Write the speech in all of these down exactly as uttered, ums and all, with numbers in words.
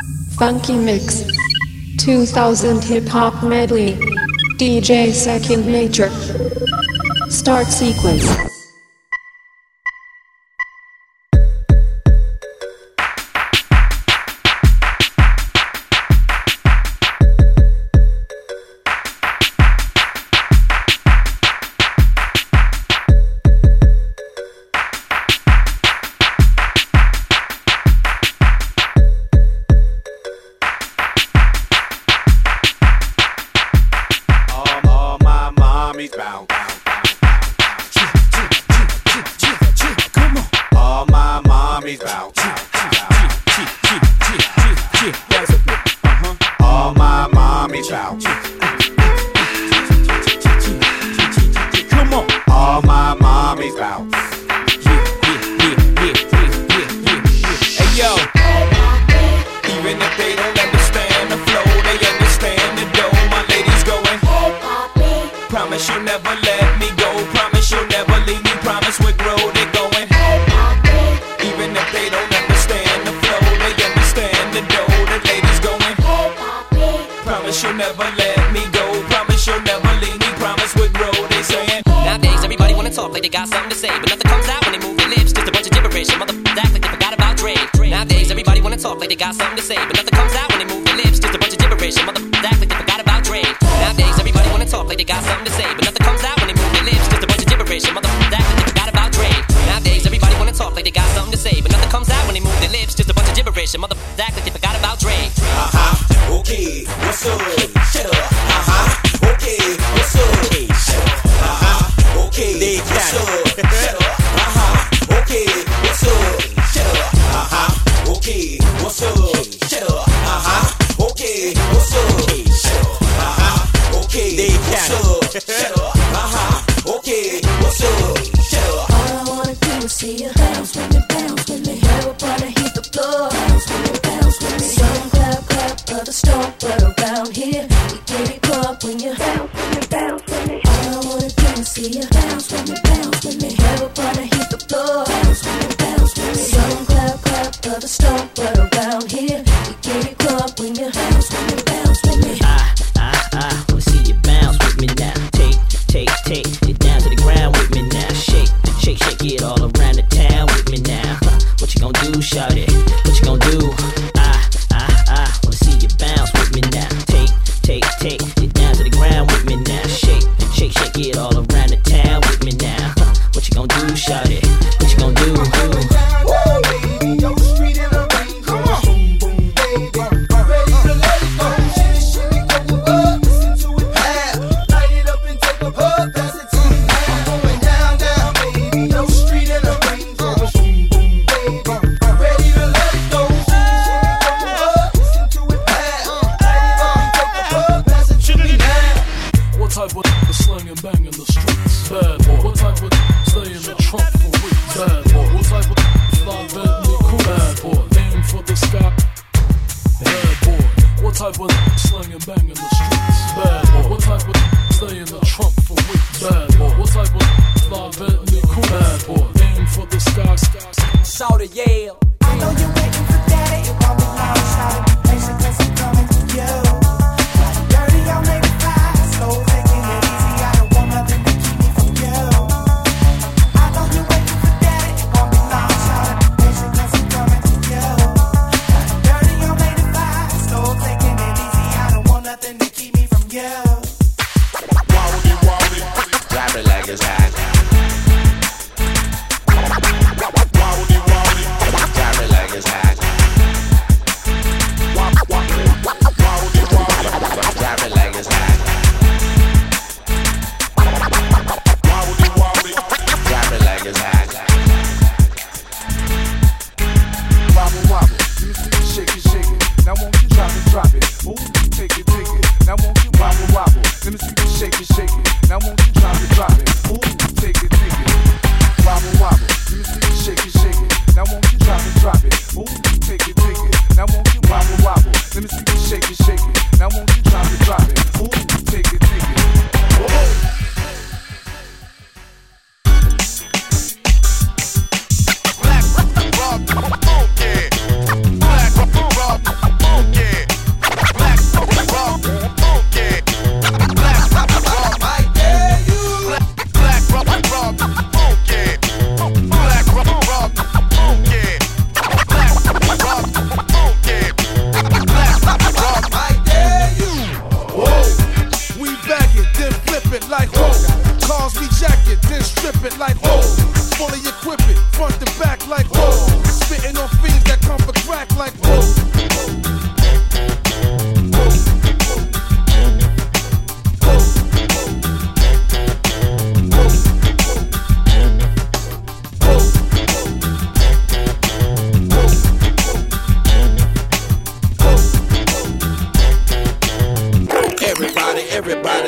Funky Mix two thousand Hip Hop Medley. D J Second Nature. Start sequence.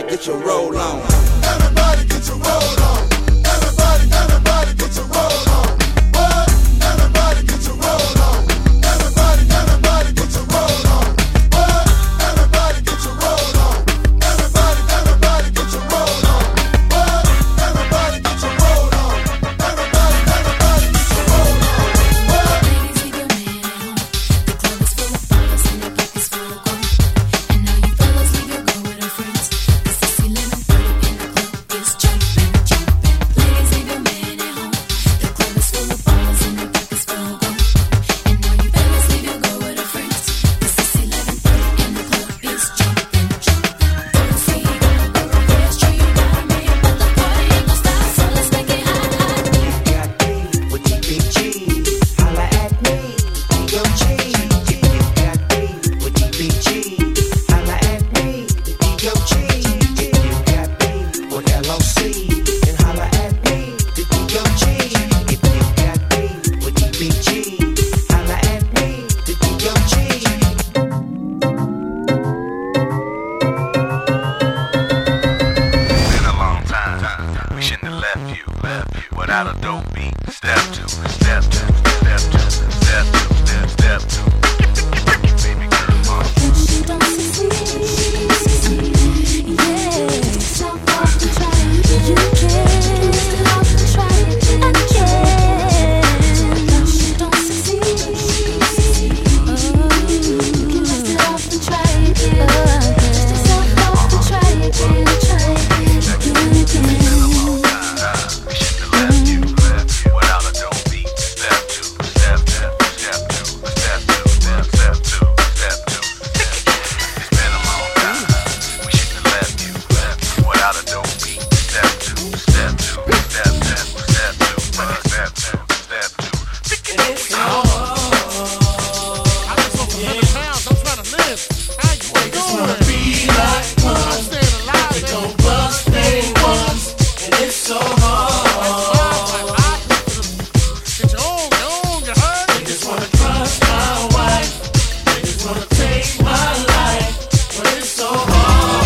everybody get your roll on. Everybody get your roll on. Everybody, everybody get your roll on. What? Everybody get your roll on. Everybody, everybody get your roll on. What? Everybody get your roll on. Everybody, everybody get your roll on. What? Everybody get your roll on. Everybody, everybody get your roll on. What? Ladies, leave your man at home. The club is full of fellas and your pockets full of gold. And all you fellas leave your girl with her friends. Cause it's eleven thirty and the club is jumping, jumping. Ladies, leave your man at home. The club is full of fellas and your pockets full of gold. And all you fellas leave your girl with her friends. Cause it's eleven thirty and the club is jumping, jumping. Don't say you gotta go, yeah, it's true you got a man, but the party ain't gon' stop, so let's make it hot, hot. You got me with your big cheese. Holla at me, be your cheese. You got me with your big cheese. Holla at me, be your cheese. You got me with L O C. And holla at me, be your cheese. If you got me with your big cheese. Holla at me, be your cheese. Been a long time. We shouldn't have left you, left you without a dope beat. Step two, step two, step two, step two, step step two. Baby girl, come on. You don't succeed, yeah. Yourself off and try it. You can dust it off and try it again. You don't succeed, oh. You can dust it off and try it again. Dust yourself off and try it again, try it again, again, again. We shouldn't have left you, left you without a dope beat. Step two, step step, step two, step two, step step two, step two. It's been a long time. We shouldn't have left you, left you without a dope beat. Step two, step two, step step, step two, step step, step two. I just want some hundred pounds. I'm trying to live. How you doing? Be like I'm one. staying alive. They man. gon' bust they once. And it's so hard. Get your own, your own, you heard? They just wanna crush my wife. They just wanna take my life. But it's so hard.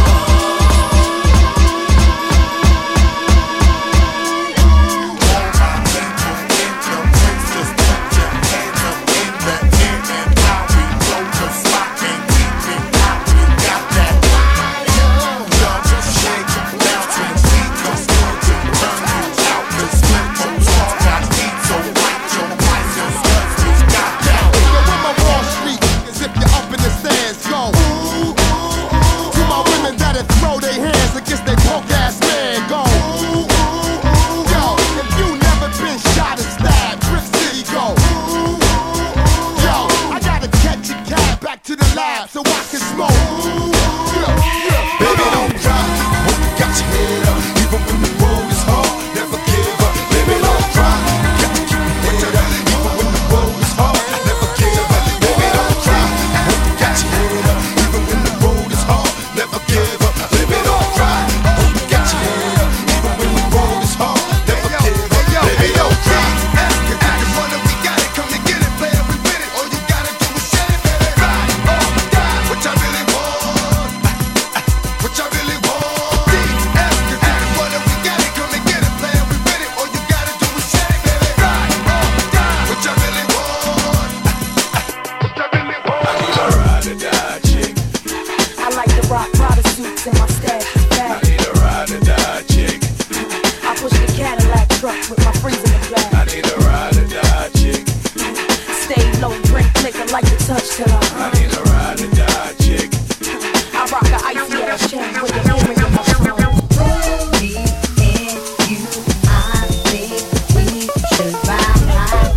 To the lab so I can smoke. Yeah, yeah. Baby, don't cry. Hope you got your head up. Even when the road is hard, never give up. Baby, don't cry. Got to keep your head up. Even when the road is hard, never give up. Baby, don't cry. Hope you got your head up. Even when the road is hard, never give up. Baby, don't cry. Hope you got your head up. Even when the road is hard, never give up. Baby, don't cry. Ask it, ask it, wonder we got it. Come to get it, player, we with it. All you gotta do is share it, baby. Ride or die. What I really want. What I really want. Ask it, ask it, wonder we got it. Come to get it, player, we with it. All you gotta do is share it, baby. Ride or die. What I really want. What I really want. I need a ride or die chick. I like to rock Prada suits in my stash is I bag. need a ride or die chick. I push the Cadillac truck with my friends in the I flag. need a ride or die chick. Stay low, drink liquor, like to touch till I I need a ride or die chick. I rock a icy ass chain with the earring in my phone. Me and you, I think we should ride.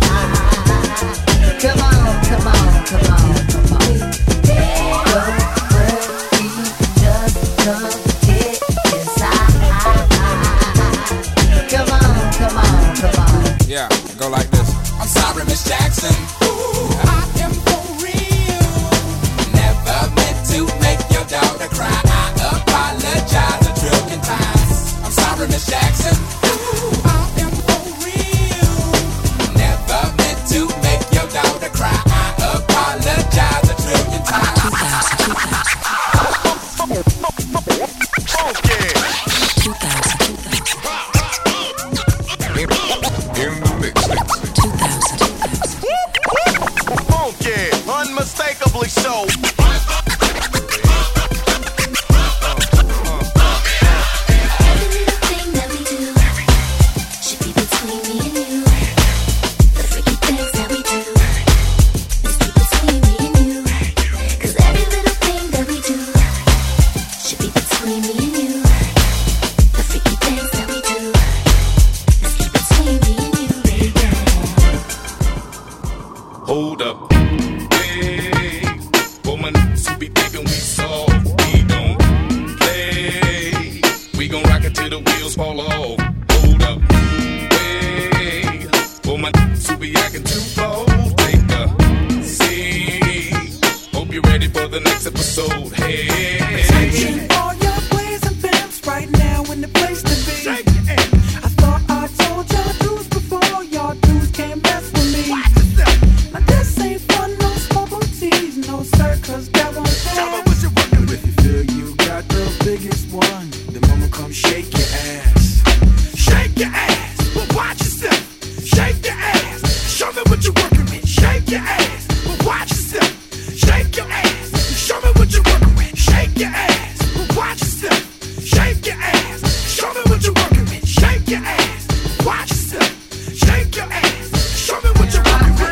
Come on, come on, come on, come on. Go where we just come get inside. Come on, come on, come on. Yeah, go like this. I'm sorry, Miss Jackson. Ooh, I am for real. Never meant to make your daughter cry. I apologize. Inexplicably so. Everything that we do should be between me and you. The freaky things that we do, let's keep between me and you. 'Cause every little thing that we do should be between me and you. The freaky things that we do, let's keep between me and you, baby. Hold up. Hey, woman, so be thinking we soft. We don't play. We gon' rock it till the wheels fall off. Hold up. Hey, woman, so be acting too bold. Take a seat. Hope you're ready for the next episode. Hey. Attention, all your plays and pimps right now in the place to be. I thought I told y'all dudes before, y'all dudes can't mess with me. Now this ain't fun, no smoke on teas, no sir, 'cause that won't pass. If you feel you got the biggest one, the mama come shake your ass. Shake your ass, but watch yourself. Shake your ass, show me what you're working with. Shake your ass, but watch yourself. Shake your ass, show me what you're working with. Shake your ass, but watch yourself. Shake your ass, show me what you're working with. Shake your ass, watch yourself. Shake your ass, show me what you're working with.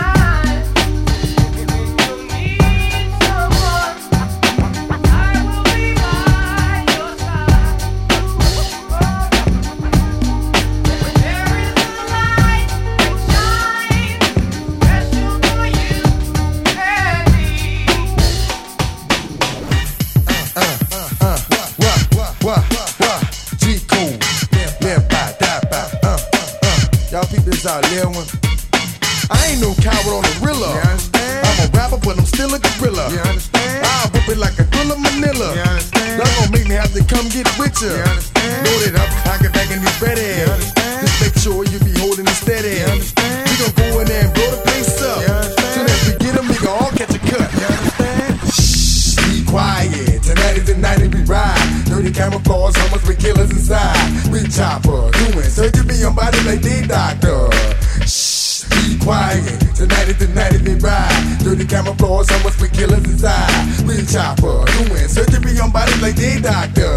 Wah, wah, G-Code, live by, die by, uh, uh, uh. Y'all peep this out, little one. I ain't no coward on the rilla. You understand? I'm a rapper, but I'm still a gorilla. You understand? I'll whip it like a thriller Manila. You understand? Y'all gon' make me have to come get with ya. You understand? Load it up, I get back and be ready. You understand? Just make sure you be holding it steady. You understand? We gon' go in there and blow the place up. You understand? Soon as we get 'em, we gon' all catch a cut. You understand? Shh, be quiet. Tonight is the night that we ride. Dirty camouflage, almost with killers inside. We chopper, doing surgery on body like the doctor. Shh, be quiet. Tonight is the night that we ride. Dirty camouflage, almost with killers inside. We chopper, doing surgery on body like the doctor.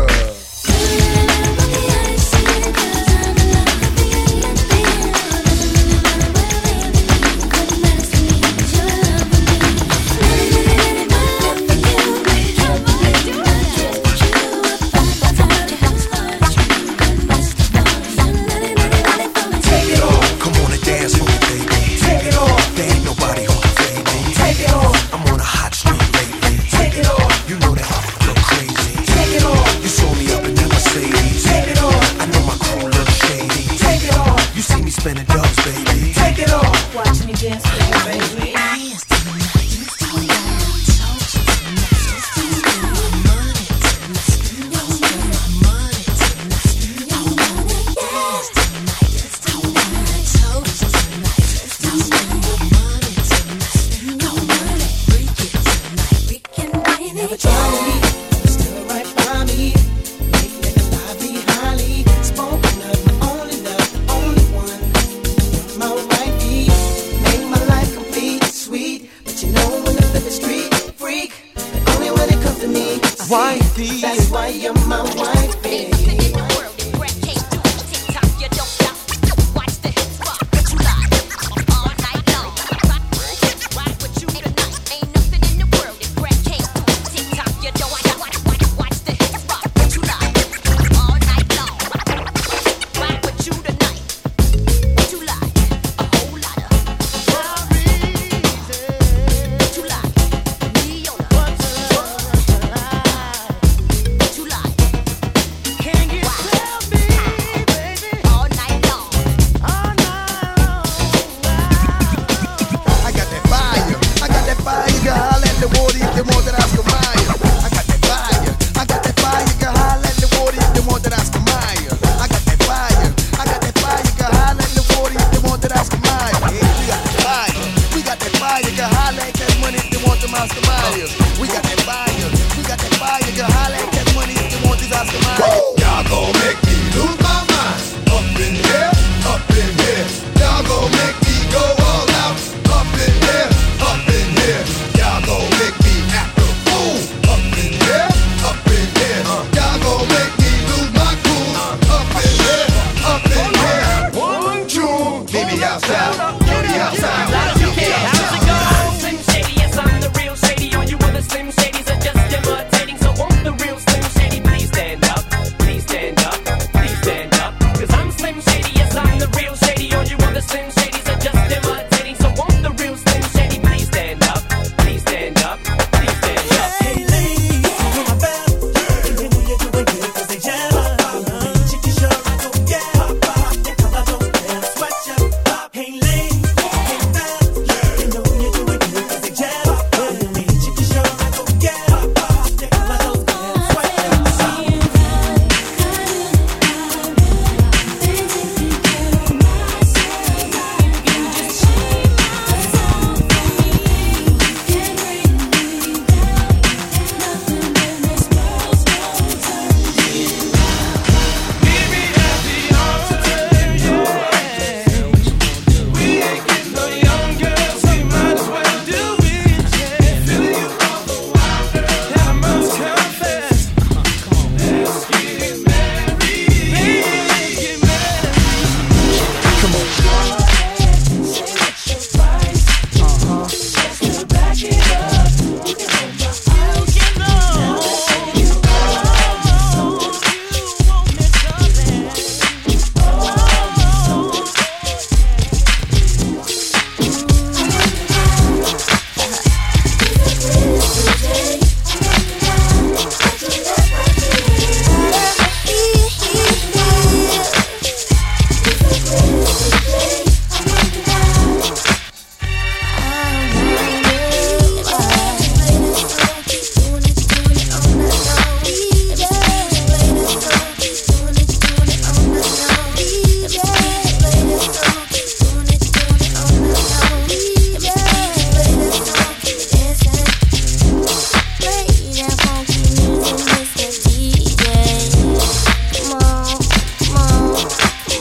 Spinning dubs, baby. Take it off. Watch me dance for you, baby. Never try me, still right by me. Make niggas lively, highly spoken of, my only love, the only one. My wifey, make my life complete, sweet. But you know when I flip the street, freak. But only when it comes to me, wifey. That's why you're my wifey. Oscar Myers. We got that fire, we got that fire. You can holler at that money if you want these Oscar Myers. Y'all gon' make me lose my mind. Up in here, up in here. Y'all gon' make me